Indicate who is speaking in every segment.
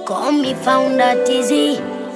Speaker 1: Call me founder TZ.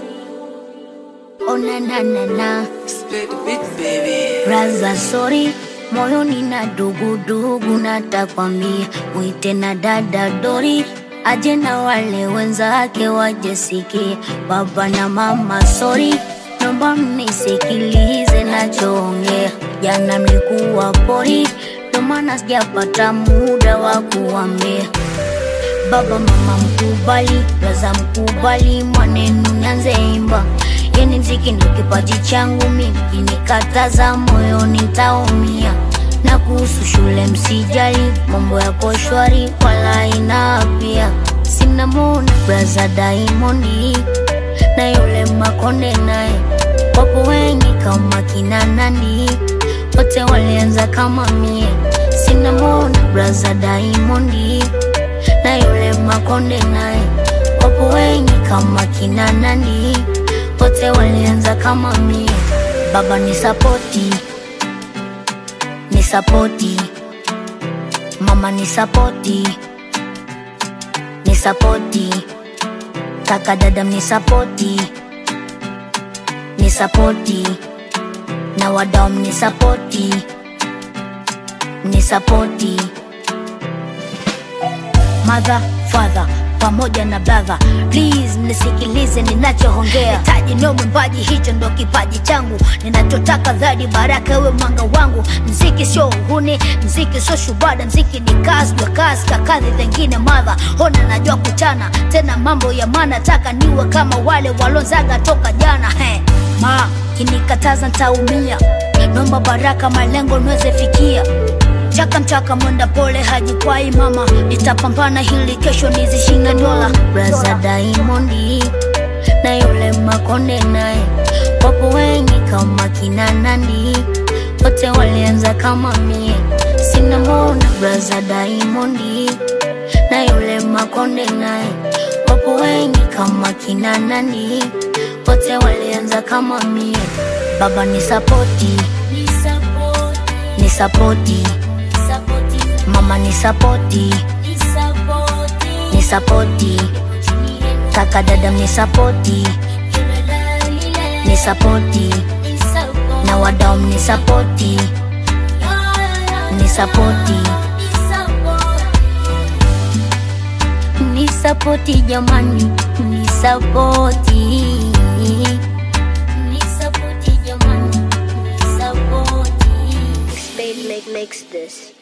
Speaker 1: Oh na na na na.
Speaker 2: Split the beat, baby.
Speaker 1: Raza sorry, moyoni na dugu natakwambia mwite na dada Dori aje na wale wenzake wajesikie. Baba na mama sorry, naomba mnisikilize nachoongea. Jana mlikuwa pori, ndo maana sijapata muda wa kuambia. Baba mama mkubali, raza mkubali, mwanenu nyanze imba. Yeni mziki ni kipaji changu mimi, kinikataza moyo nitaumia. Na kuhusu shule msijali, mambo yako shwari wala inapia. Sina mona braza Diamond na yule Makonde naye, wapo wengi kama kina Nandi, wote walianza kama mie. Sina mona braza Diamond na yule Makonde naye, wapo wengi kama kina Nandi, wote walianza kama mie. Baba ni sapoti, ni sapoti. Mama ni sapoti, ni sapoti. Kaka dada ni sapoti, ni sapoti. Na wadau ni sapoti, ni sapoti. Mother, father, pamoja na brother, please nisikilize ninachoongea. Taji no mwimbaji, hicho ndo kipaji changu. Ninachotaka dhadi baraka we mwanga wangu. Mziki sio uhuni, mziki sio shubada, mziki ni kazi wa kazi kakadhi zengine mother. Hona najua kuchana, tena mambo ya maana, taka niwe kama wale walonzaga toka jana. Ma, kinikataza ntaumia, nomba baraka malengo nweze fikia. Chaka mchaka mwenda pole hajikwai mama, nitapambana hili kesho nizishinda dola. Braza Diamond na yule Makonde naye, wapo wengi kama kina Nandi, wote walianza kama mie. Sina mona braza Diamond na yule Makonde naye, wapo wengi kama kina Nandi, wote walianza kama mie. Baba ni sapoti, ni sapoti. Mama ni sapoti, ni sapoti. Kaka dada ni sapoti, ni sapoti. Na wadau ni sapoti, ni sapoti. Ni sapoti jamani, ni sapoti. Ni sapoti jamani, ni sapoti. Spade makes this.